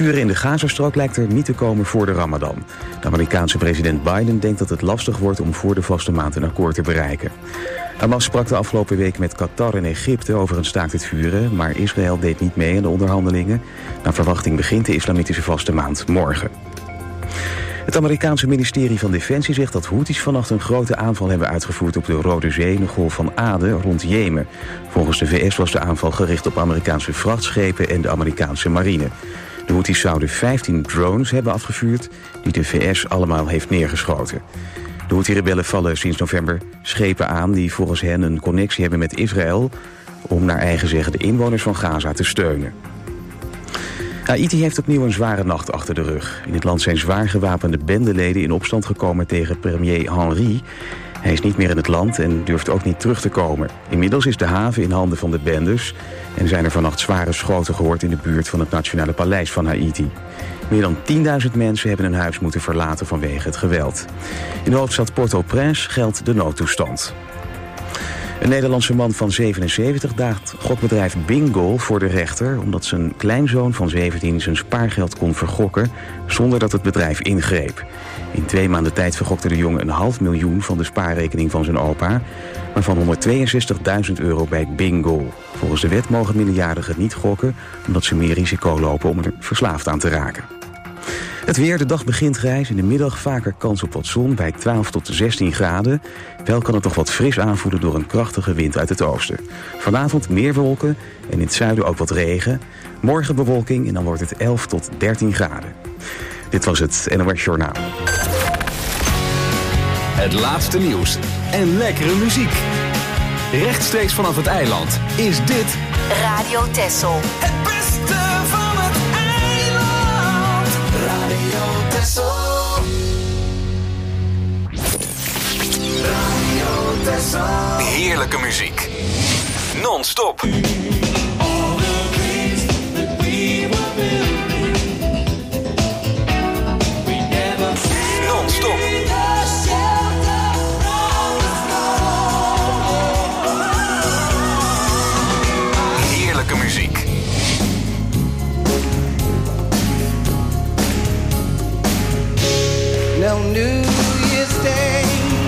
vuren in de Gazastrook lijkt er niet te komen voor de Ramadan. De Amerikaanse president Biden denkt dat het lastig wordt om voor de vaste maand een akkoord te bereiken. Hamas sprak de afgelopen week met Qatar en Egypte over een staakt het vuren, maar Israël deed niet mee aan de onderhandelingen. Naar verwachting begint de islamitische vaste maand morgen. Het Amerikaanse ministerie van Defensie zegt dat Houthis vannacht een grote aanval hebben uitgevoerd op de Rode Zee en de Golf van Aden rond Jemen. Volgens de VS was de aanval gericht op Amerikaanse vrachtschepen en de Amerikaanse marine. De Houthis zouden 15 drones hebben afgevuurd die de VS allemaal heeft neergeschoten. De Houthi-rebellen vallen sinds november schepen aan die volgens hen een connectie hebben met Israël om naar eigen zeggen de inwoners van Gaza te steunen. Haïti heeft opnieuw een zware nacht achter de rug. In het land zijn zwaar gewapende bendeleden in opstand gekomen tegen premier Henry. Hij is niet meer in het land en durft ook niet terug te komen. Inmiddels is de haven in handen van de bendes en zijn er vannacht zware schoten gehoord in de buurt van het Nationale Paleis van Haïti. Meer dan 10.000 mensen hebben hun huis moeten verlaten vanwege het geweld. In de hoofdstad Port-au-Prince geldt de noodtoestand. Een Nederlandse man van 77 daagt gokbedrijf Bingo voor de rechter omdat zijn kleinzoon van 17 zijn spaargeld kon vergokken zonder dat het bedrijf ingreep. In 2 maanden tijd vergokte de jongen €500.000 van de spaarrekening van zijn opa, waarvan €162.000 bij Bingo. Volgens de wet mogen minderjarigen niet gokken omdat ze meer risico lopen om er verslaafd aan te raken. Het weer, de dag begint grijs. In de middag vaker kans op wat zon bij 12 tot 16 graden. Wel kan het toch wat fris aanvoelen door een krachtige wind uit het oosten. Vanavond meer wolken en in het zuiden ook wat regen. Morgen bewolking en dan wordt het 11 tot 13 graden. Dit was het NOS Journaal. Het laatste nieuws en lekkere muziek. Rechtstreeks vanaf het eiland is dit Radio Texel. Het beste van het eiland. Radio Texel. Radio Texel. heerlijke muziek. Non-stop. Non-stop. Heerlijke muziek. No New Year's Day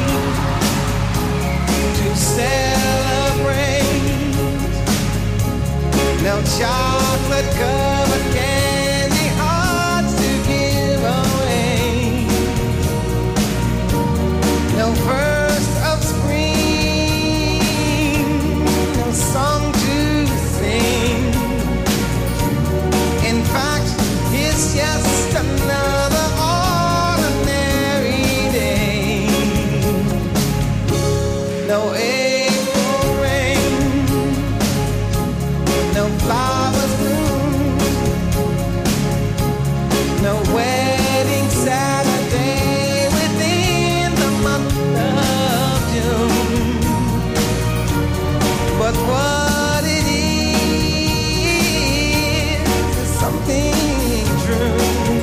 to celebrate. No chocolate covered candy hearts to give away. No first of spring, no song to sing. In fact, it's just another no April rain, no flowers bloom, no wedding Saturday within the month of June. But what it is something true,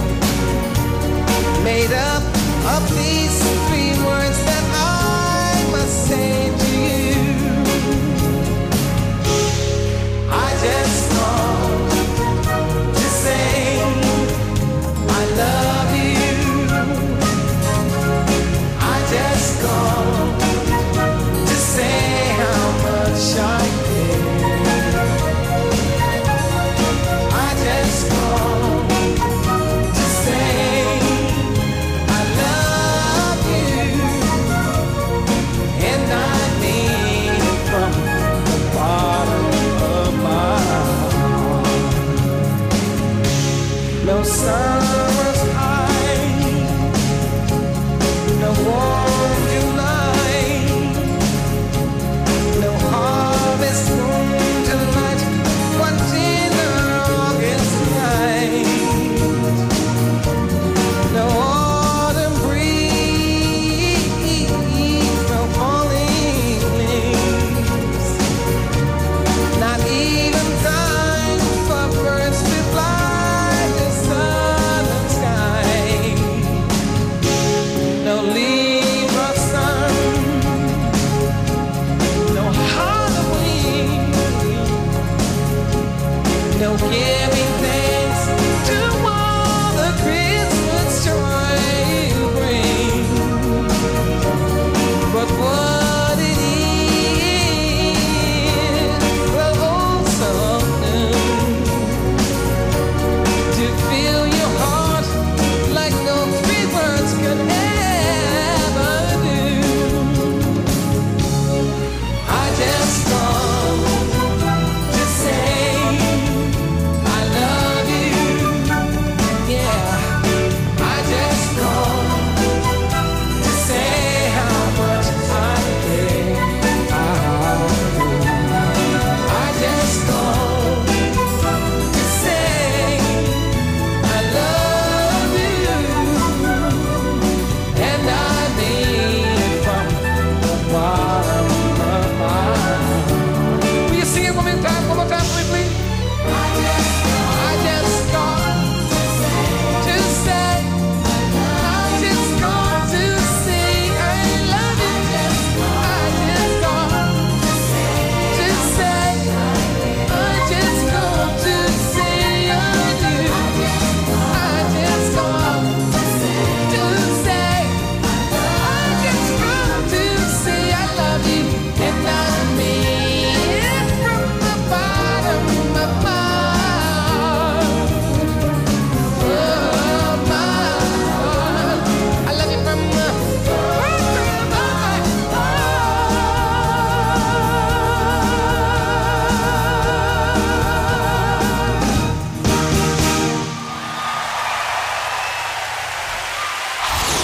made up of these 3 words that say to you, I just want to say I love you. I just want to say how much I care. I just want to say I love you. And I mean it from the bottom of my heart. No summer's high, no warm July, no harvest moon to light what's in the August night. No autumn breeze, no falling leaves, not even time for birds to fly to southern skies.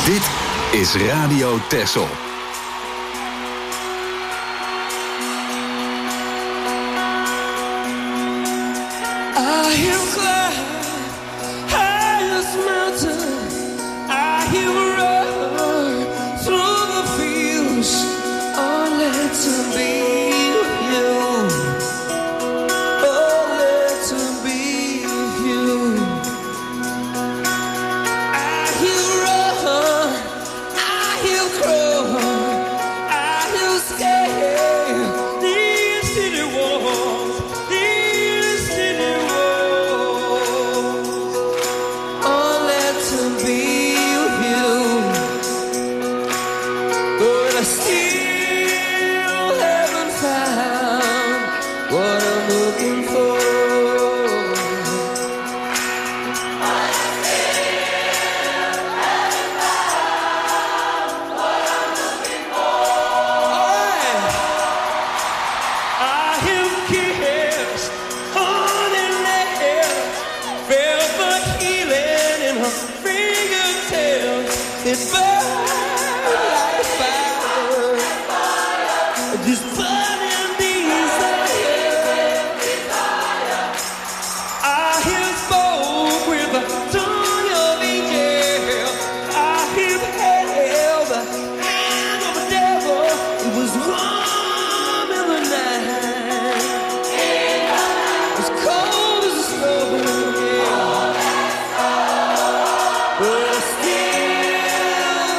Dit is Radio Texel. I hear climb highest mountain. I hear roar through the fields. Oh, let to be with you. Oh, let to be with you. I hear roar, I hear crow, I hear scale. These city walls, these city walls. Oh, let to be with you. But I still haven't found what I'm looking for. I have kissed honey lips, felt the healing in her fingertips. It burned like fire, just burning desire. I have spoke with the tongue of angel. I have held the hand of the devil. It was warm in the night, as cold as the snow. Yeah. But I still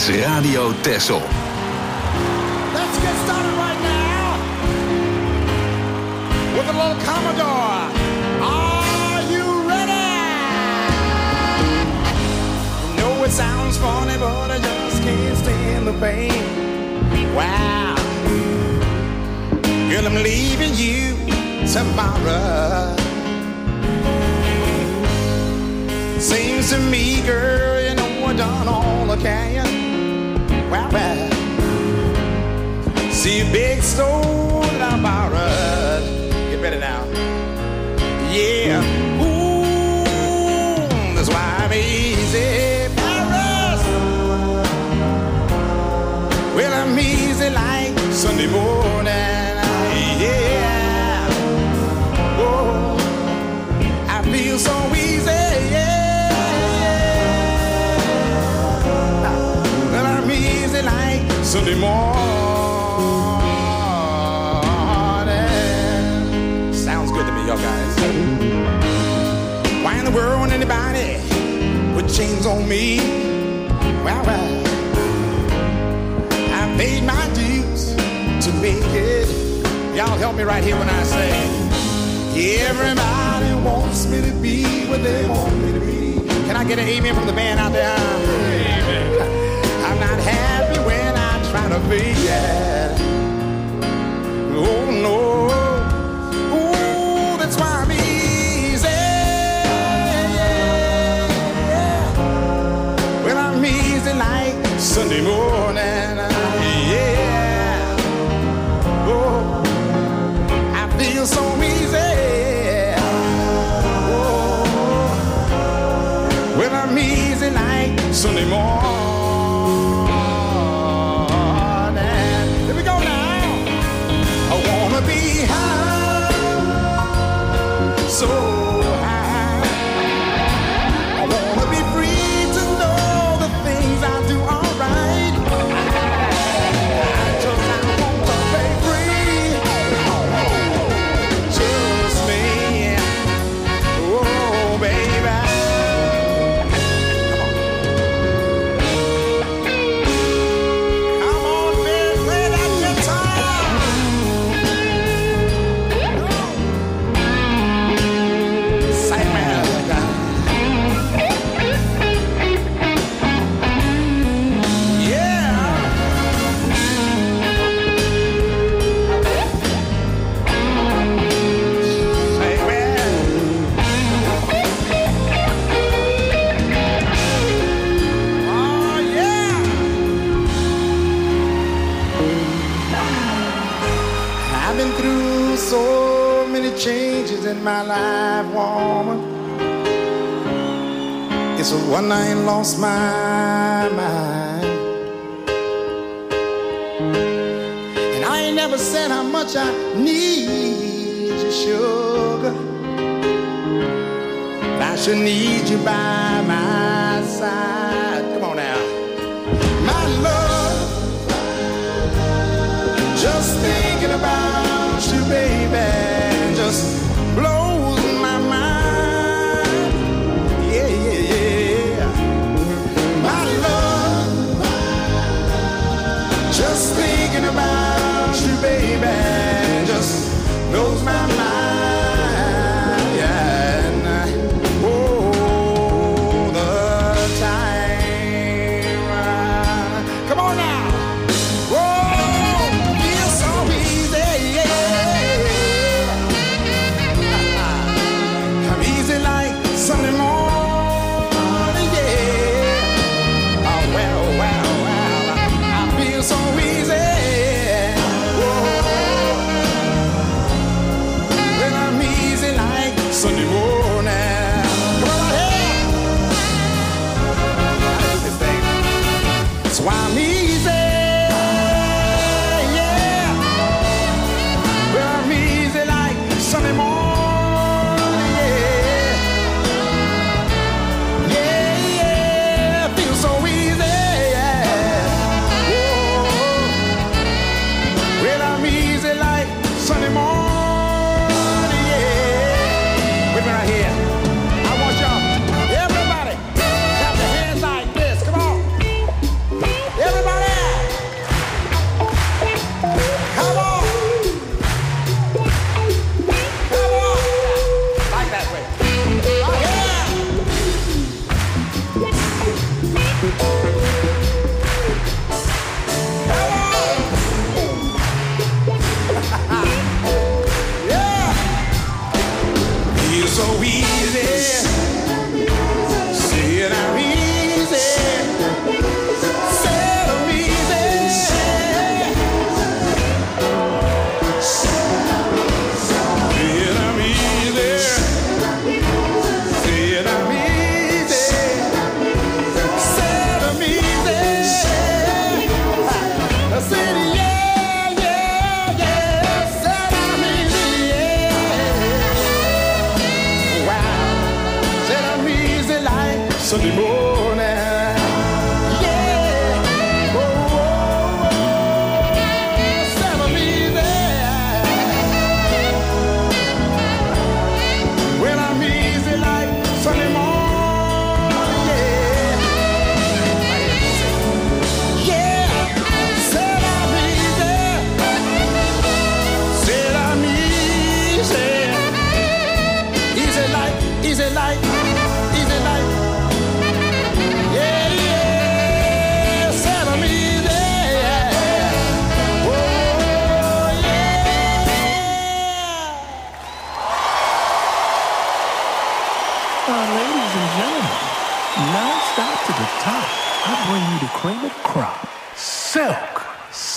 is Radio Texel. Let's get started right now with a little Commodore. Are you ready? I know it sounds funny, but I just can't stand the pain. Wow. Girl, I'm leaving you tomorrow. Seems to me, girl, you know I done all I can. Wow, wow. See a big stone that I borrowed. Get ready now. Yeah. Ooh, that's why I'm easy. Paris. Well, I'm easy like Sunday morning. Yeah. Oh, I feel so easy. Yeah. Well, I'm easy like Sunday morning. Sounds good to me, y'all guys. Why in the world anybody put chains on me? Well, well, I paid my dues to make it. Y'all help me right here when I say everybody wants me to be what they want me to be. Can I get an amen from the band out there? I'm not happy when I try to be it. Oh no. Ooh, that's why I'm easy. Well, I'm easy like Sunday morning. Yeah. Oh, I feel so easy. Oh, well, I'm easy like Sunday morning. Here we go now. I wanna be high, so high. I wanna be free to know the things I do are right. Just I want to be free. Just me. Oh, baby. Come on, baby, play that guitar. Say, man, yeah. Say, man. Oh, yeah. I've been through so many changes in my life, woman. It's a one I ain't lost my mind. And I ain't never said how much I need you, sugar. I should need you by my side. Come on now. My love, just thinking about you, baby, just blows my mind. Yeah, yeah, yeah. My love, just thinking about you, baby, just blows my mind. Yeah, and oh, the time. Come on now. Whoa, feels so easy, yeah. I'm easy like Sunday morning, yeah. Oh, well, well, well, I feel so easy. Whoa.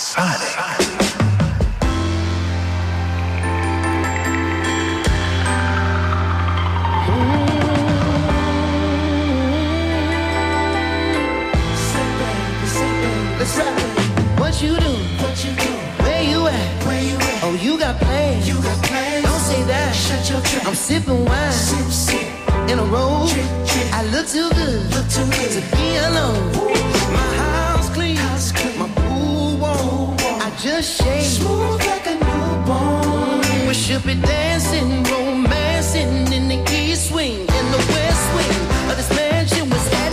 Let's ride. What you do? Where you at? Oh, you got plans. Don't say that. Shut your trap. I'm sipping wine. Sip. In a row. I look too good to be alone. My house clean. My pool warm. I just shake. Smooth like a newborn. We should be dancing, romancing in the east swing, in the west wing of this mansion was headed.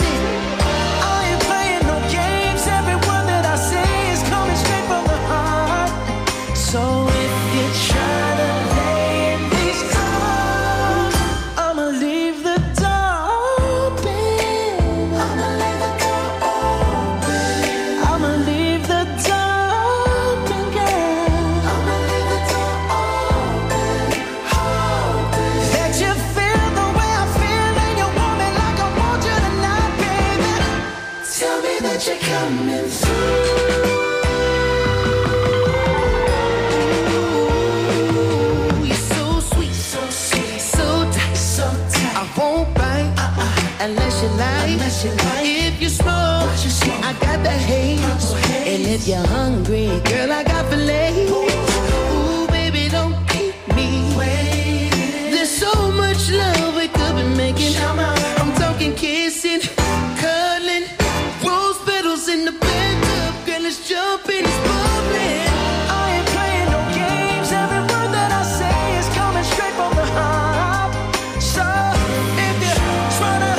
So if you try to lay in these arms, I'ma leave the door open. I'ma leave the door open. I'ma leave the door open, girl. I'ma leave the door open. That you feel the way I feel and you want me like I want you tonight, baby. Tell me that you're coming through. Unless you like, if you smoke, I got the haze. And if you're hungry, girl, I got filet. Ooh, baby, don't keep me waiting. There's so much love we could be making. I'm talking kissing, cuddling, rose petals in the bathtub. Girl, let's jump in, it's bubbling. I ain't playing no games. Every word that I say is coming straight from the heart. So if you try to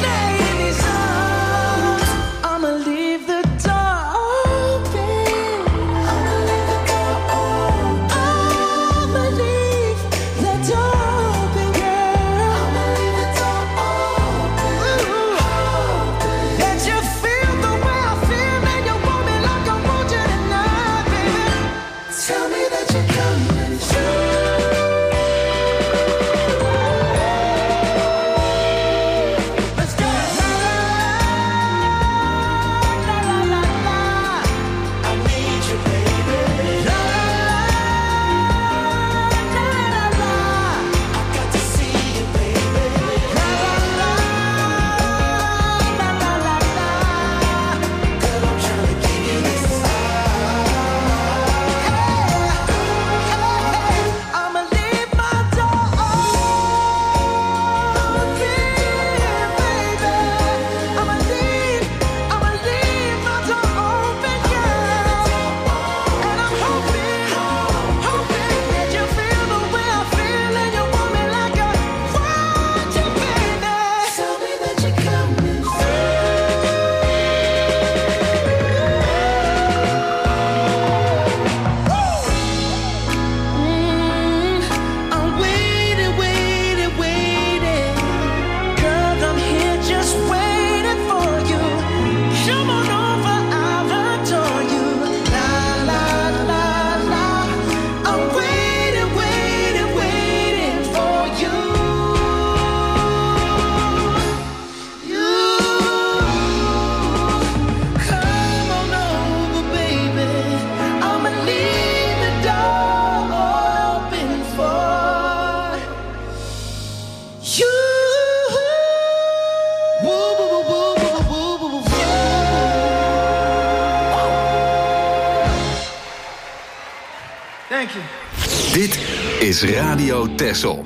Thank you. Dit is Radio Texel.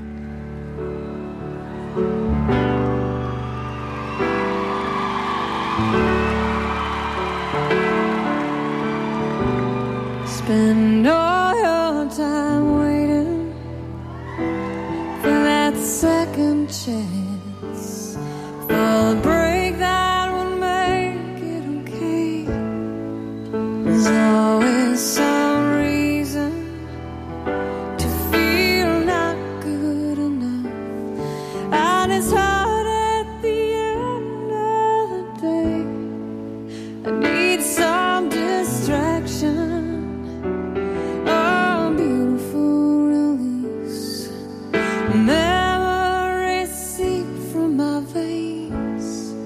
Spend all your time waiting for that second chance, for the break that will make it okay. There's always some reason to feel not good enough, and it's hard at the end of the day. I need some distraction. Memories seep from my veins.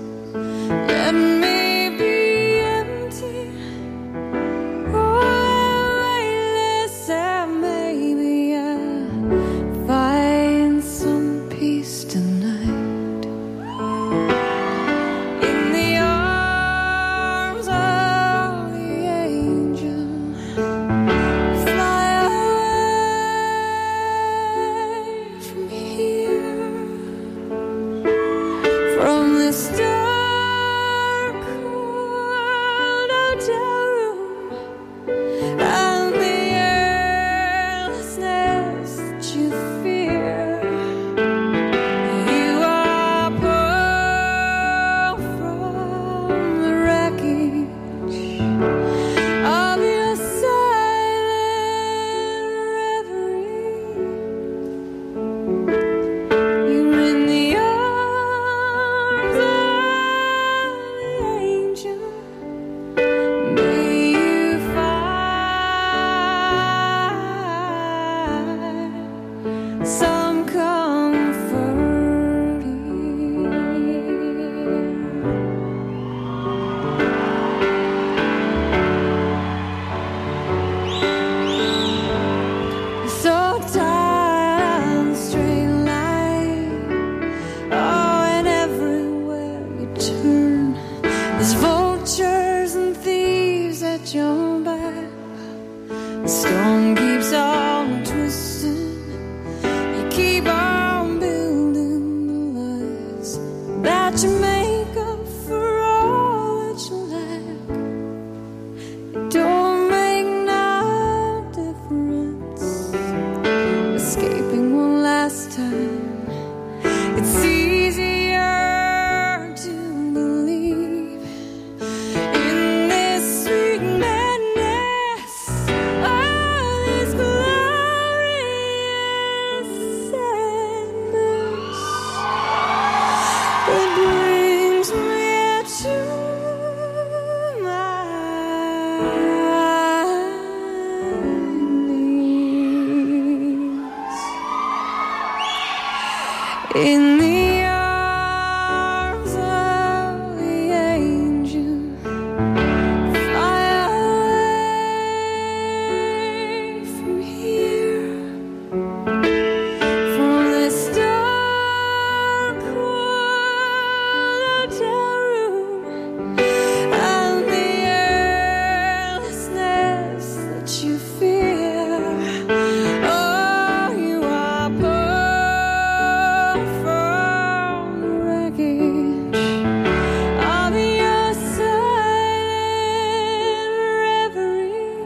in the arms of the angel. Fly away from here, from this dark hotel room and the airlessness that you fear. Oh, you are pulled from the wreckage of your silent reverie.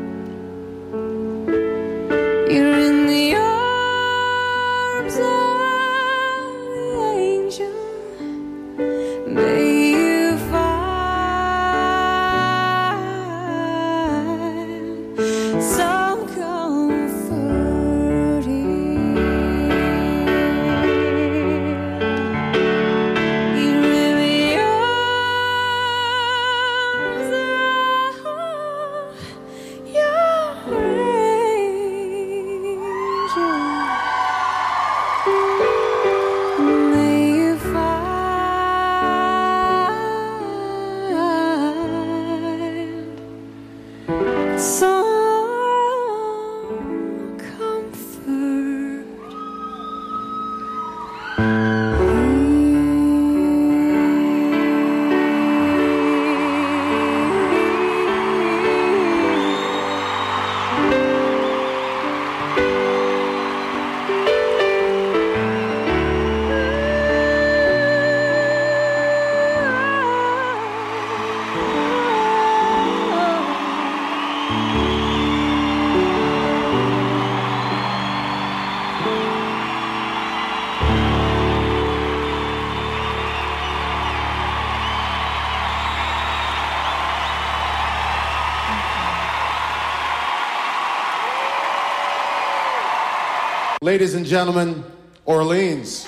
You're in the arms of the angel. May you find some comfort here. You're in the arms of your angel. May you find some comfort. Ladies and gentlemen, Orleans.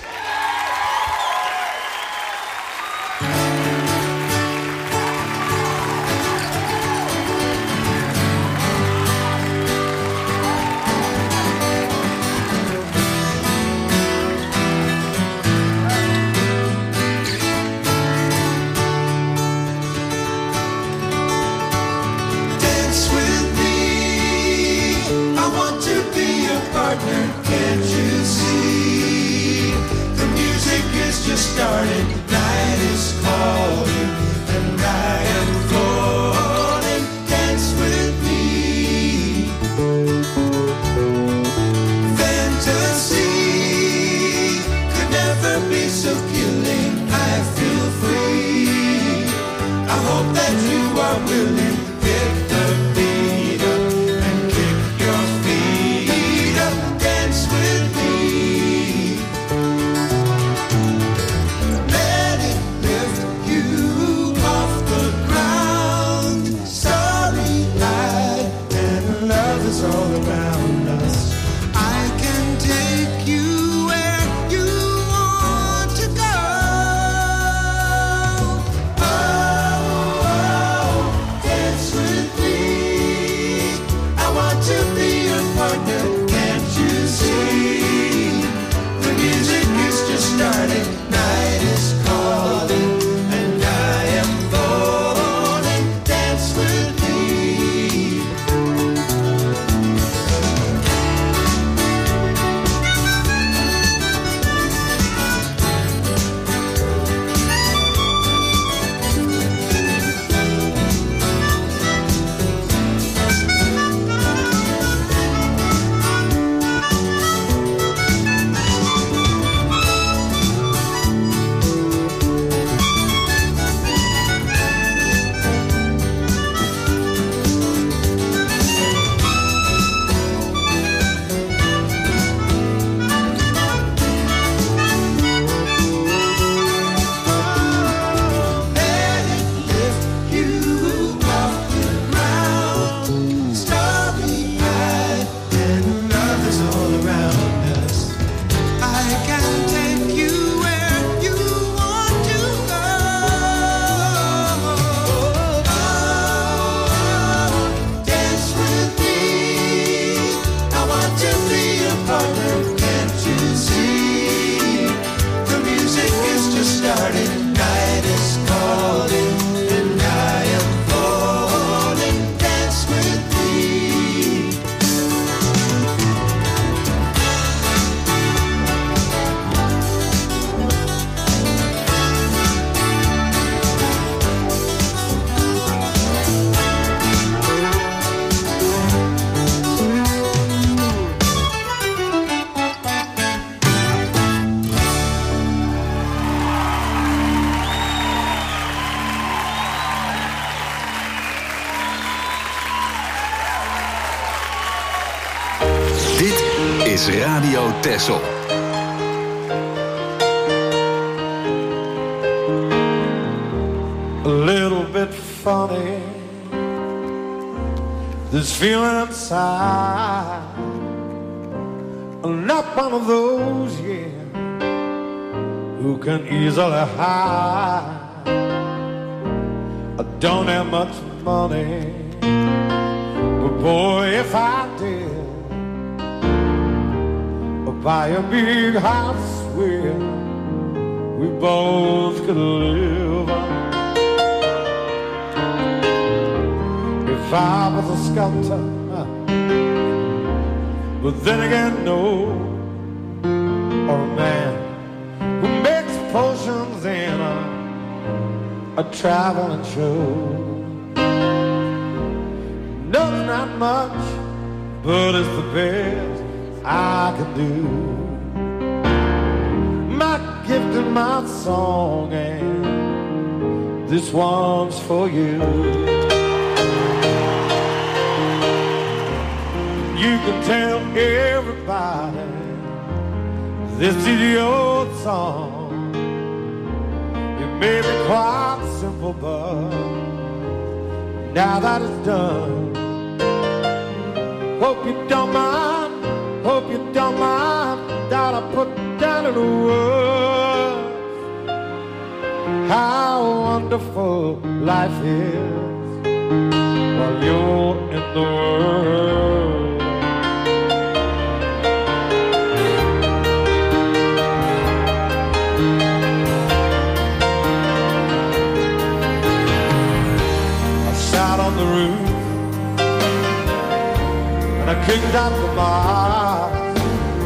Dance with me. I want to be your partner. Can't you see? The music is just starting. Night is calling, and I am falling. Dance with me. Fantasy could never be so killing. I feel free. I hope that you are willing. Pick the beat up and kick your feet up. Dance with me. Let it lift you off the ground. Starry-eyed and love is all around us. I can take you where you want to go. Oh, dance with me. I want to be your partner. Can't you see? The music is just starting. Night is calling, and I am falling. Dance with me. is Radio Texel. A little bit funny, this feeling inside. I'm not one of those, yeah, who can easily hide. I don't have much money, but boy, if I did, I'd buy a big house where we both could live. If I was a sculptor, but then again, no, or a man who makes potions in a traveling show. No, it's not much, but it's the best I can do. My gift and my song, and this one's for you. You can tell everybody this is your song. It may be quite simple, but now that it's done, hope you don't mind, hope you don't mind that I put down in the words how wonderful life is while you're in the world. On the roof, and I kicked out the bars.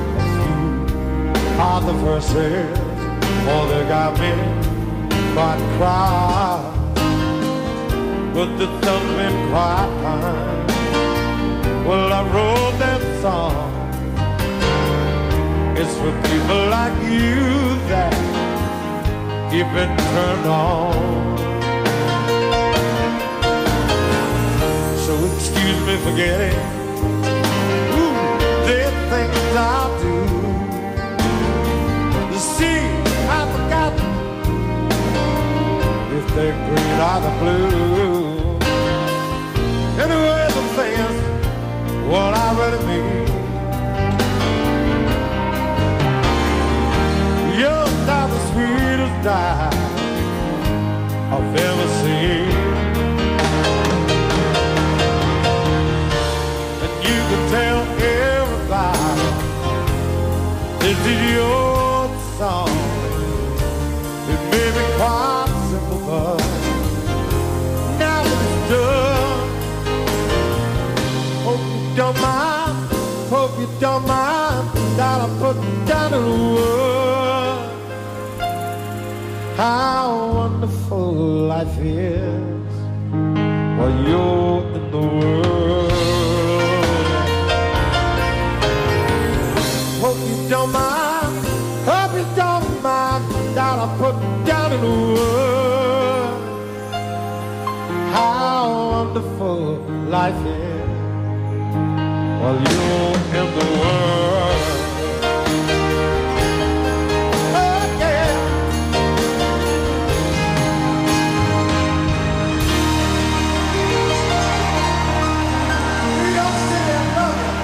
You are the verses, for they got me quite cry. But the thumping quite fine. Well, I wrote that song. It's for people like you that keep it turned on. So excuse me for getting the things I do. You see, I've forgotten if they're green or the blue. Anyway, the thing is, what I really mean. You're not the sweetest dime I've ever seen. Tell everybody this is your song. It may be quite simple, but now that it's done, hope you don't mind, hope you don't mind that I put down in the words how wonderful life is while you're in the world. Hope you don't mind, hope you don't mind that I put down in the world how wonderful life is while you're in the world. Oh yeah. New York City, I love you.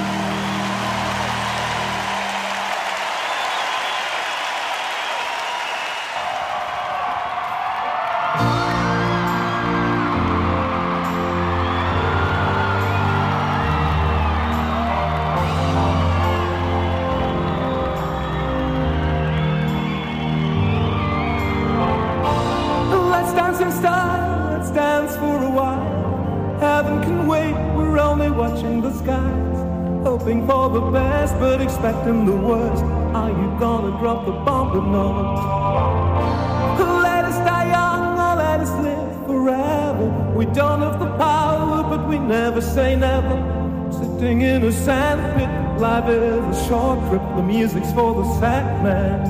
In style, let's dance for a while. Heaven can wait, we're only watching the skies, hoping for the best but expecting the worst. Are you gonna drop the bomb or not? Let us die young or let us live forever. We don't have the power, but we never say never. Sitting in a sandpit, life is a short trip. The music's for the sad man.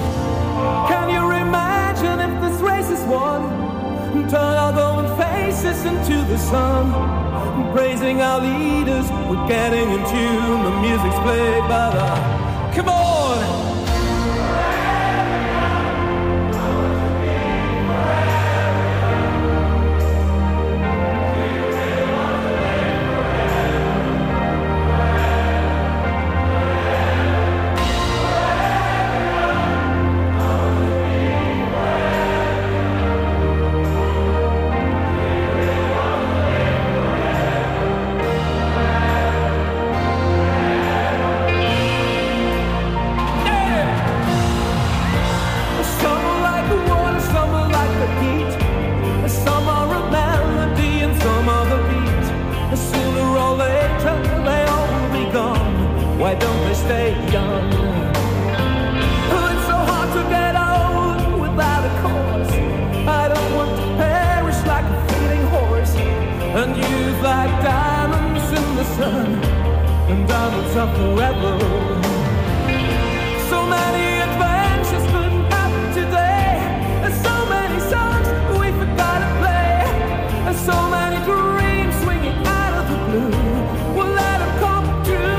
Can you imagine if this race is won? Turn our golden faces listen to the sun, praising our leaders. We're getting in tune. The music's played by the. Come on. Why don't they stay young? Oh, it's so hard to get old without a cause. I don't want to perish like a fleeting horse, and youth like diamonds in the sun, and diamonds are forever. So many adventures couldn't happen today. There's so many songs we forgot to play, and so many dreams swinging out of the blue. We'll let them come true.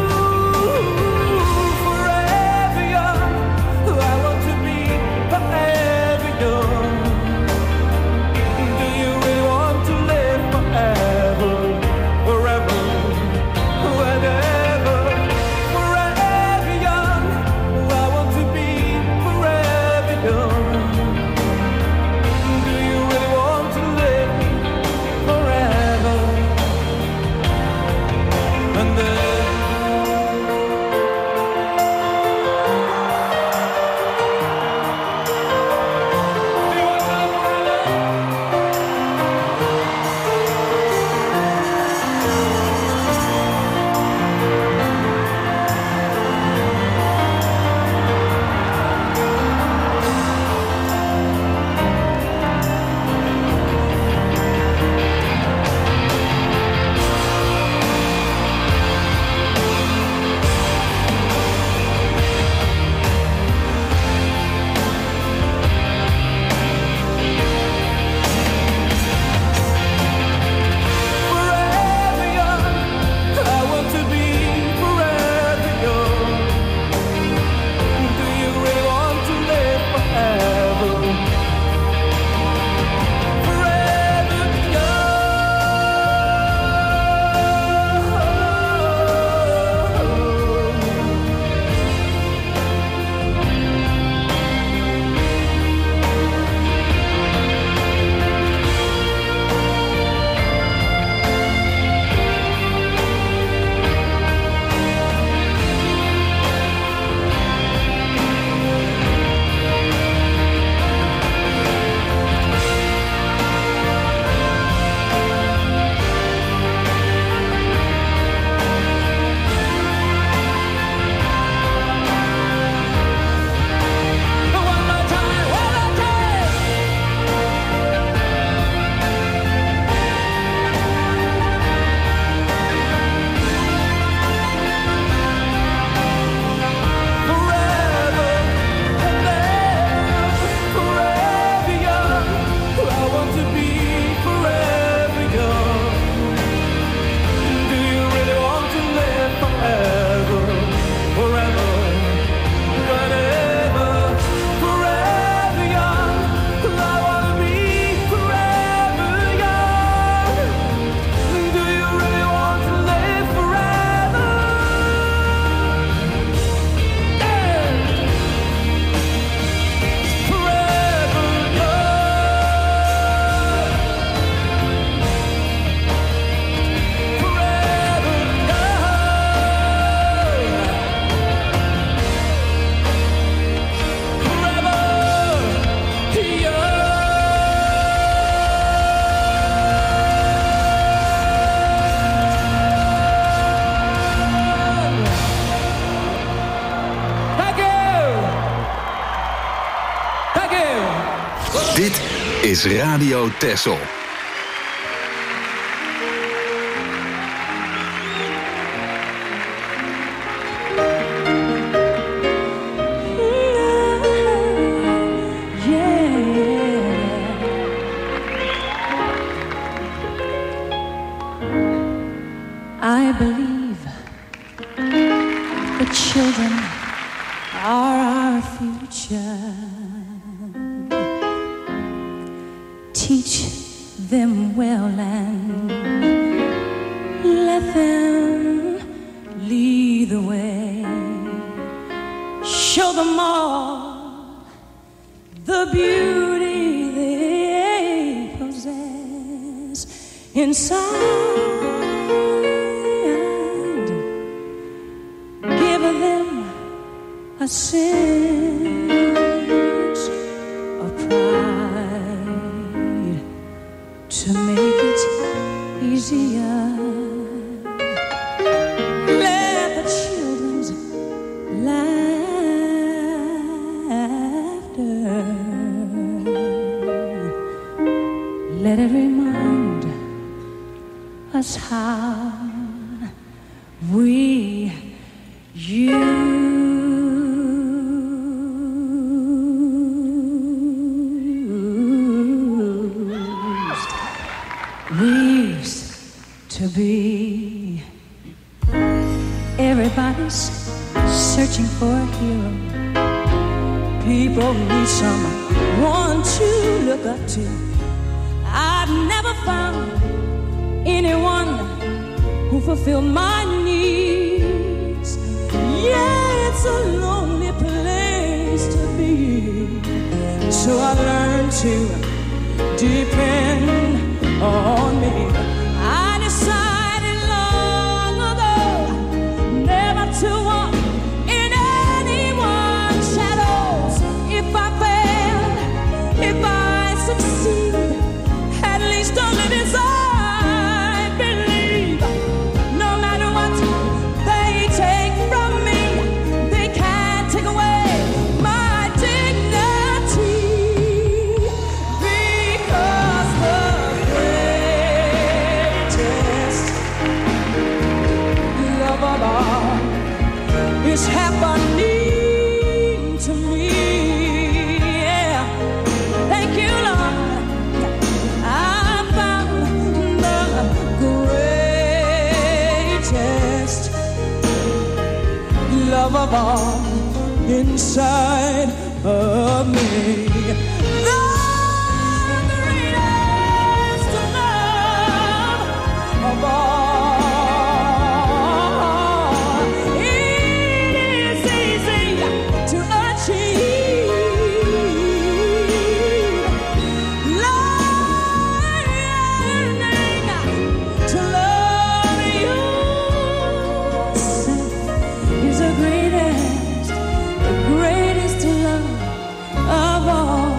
Dit is Radio Texel. I believe the children are our future. Teach them well and let them lead the way. Show them all the beauty they possess inside. Give them a sense of pride to make it easier. Let the children's laughter, let it remind us how we used to be. Everybody's searching for a hero. People need someone to look up to. I've never found anyone who fulfilled my needs. Yeah, it's a lonely place to be. So I learned to depend on me. I decided long ago never to walk in anyone's shadows. If I fail, if I succeed, at least a little as I believe. No matter what they take from me, they can't take away my dignity. Because the greatest love of all is happening to me. Yeah. Thank you, Lord. I found the greatest love of all inside of me. The greatest love of all. It is easy to achieve. Learning to love yourself is the greatest love of all.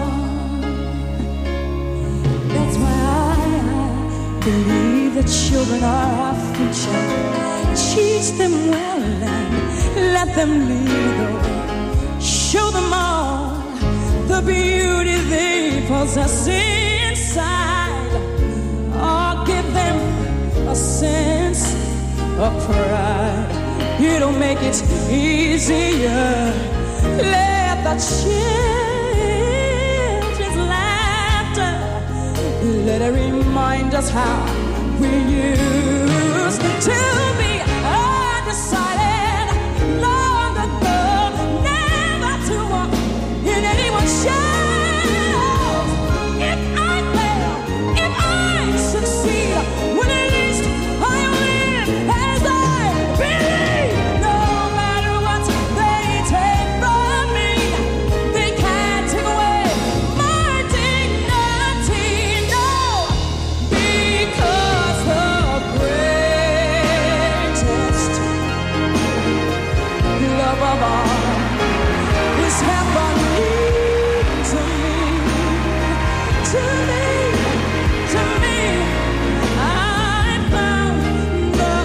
That's why I believe the children are our future. Teach them well and let them lead the way. Show them all the beauty they possess inside. Or give them a sense of pride. It'll make it easier. Let the children's laughter, let it remind us how we used to be. I decided long ago never to walk in anyone's shadows. If I fail, if I succeed, well, at least I live as I believe. No matter what they take from me, they can't take away my dignity. No, because the greatest love of all is happening to me, to me, to me. I found the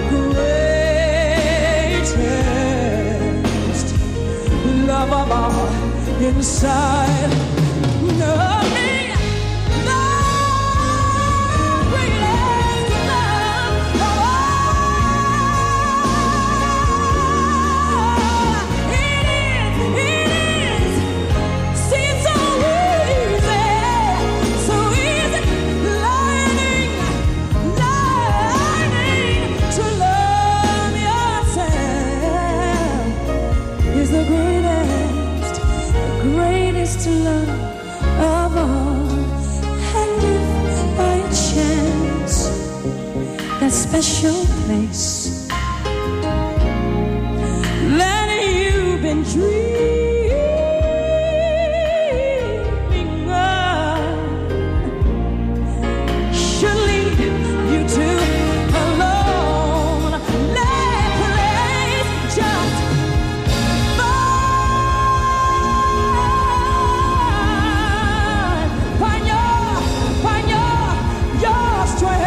greatest love of all inside of me. The greatest love of all. It is. See, it's so easy learning to face that you've been dreaming of should lead you to a lonely place. Just find your strength.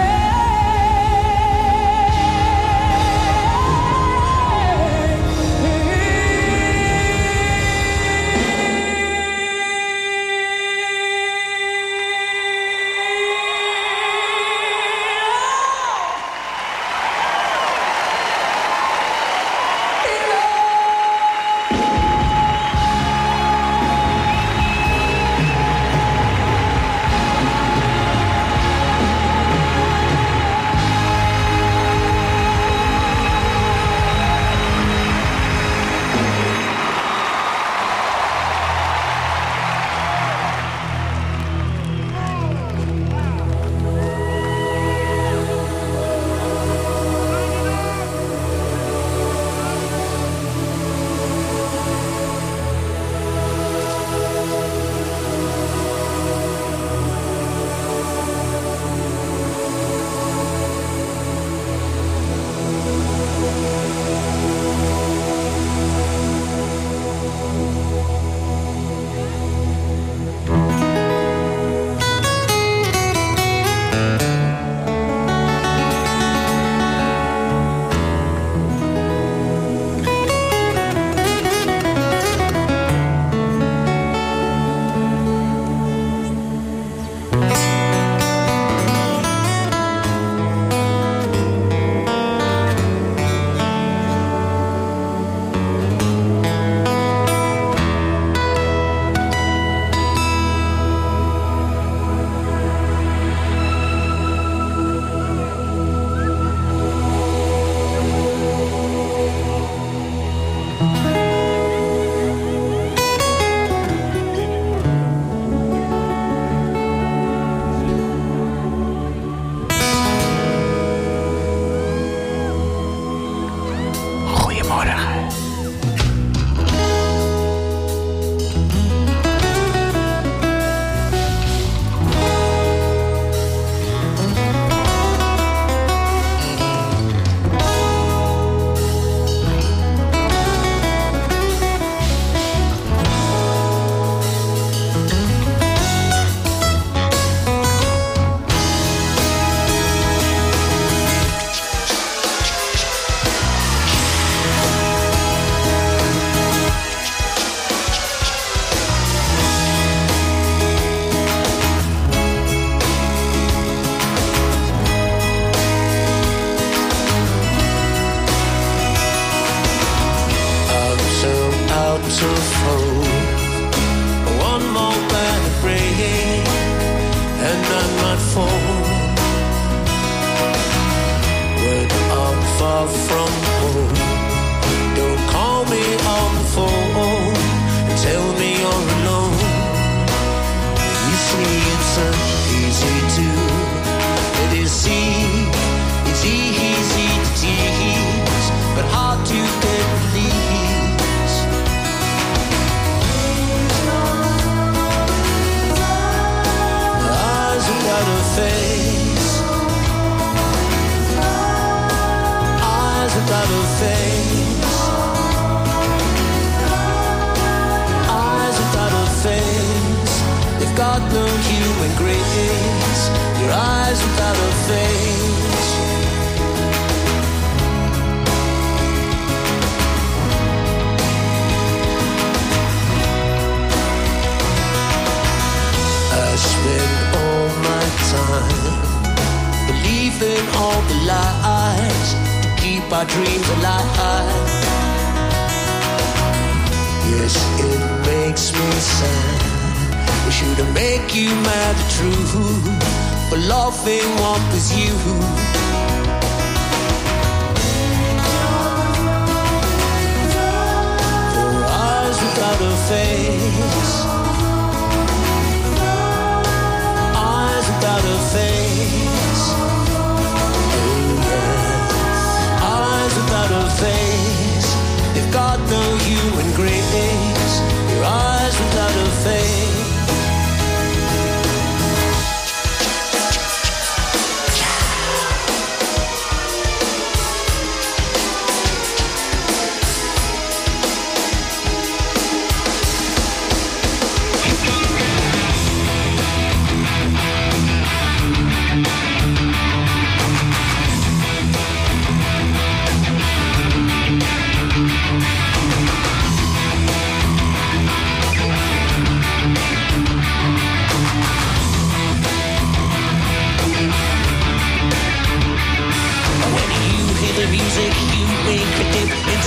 Eyes without a face. Oh yeah.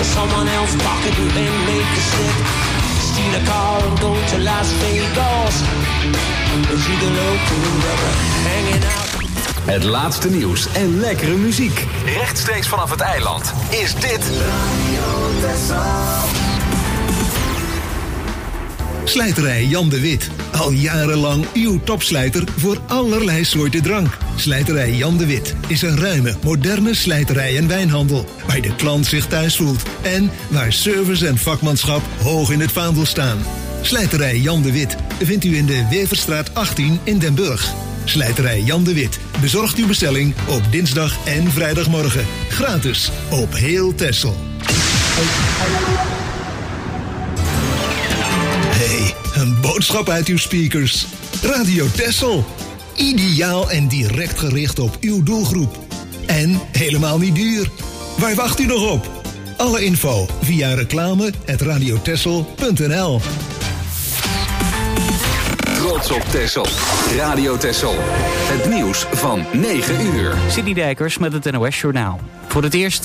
someone else pocket and then make a slip. Steal a car and go to Las Vegas. See the local rubber hanging out. Het laatste nieuws en lekkere muziek. Rechtstreeks vanaf het eiland is dit... Slijterij Jan de Wit. Al jarenlang uw topslijter voor allerlei soorten drank. Slijterij Jan de Wit is een ruime, moderne slijterij en wijnhandel. Waar de klant zich thuis voelt. En waar service en vakmanschap hoog in het vaandel staan. Slijterij Jan de Wit vindt u in de Weverstraat 18 in Den Burg. Slijterij Jan de Wit bezorgt uw bestelling op dinsdag en vrijdagmorgen. Gratis op heel Texel. Hey, een boodschap uit uw speakers. Radio Texel. Ideaal en direct gericht op uw doelgroep. En helemaal niet duur. Waar wacht u nog op? Alle info via reclame@radiotexel.nl. Trots op Texel. Radio Texel. Het nieuws van 9 uur. Sidney Dijkers met het NOS Journaal. Voor het eerst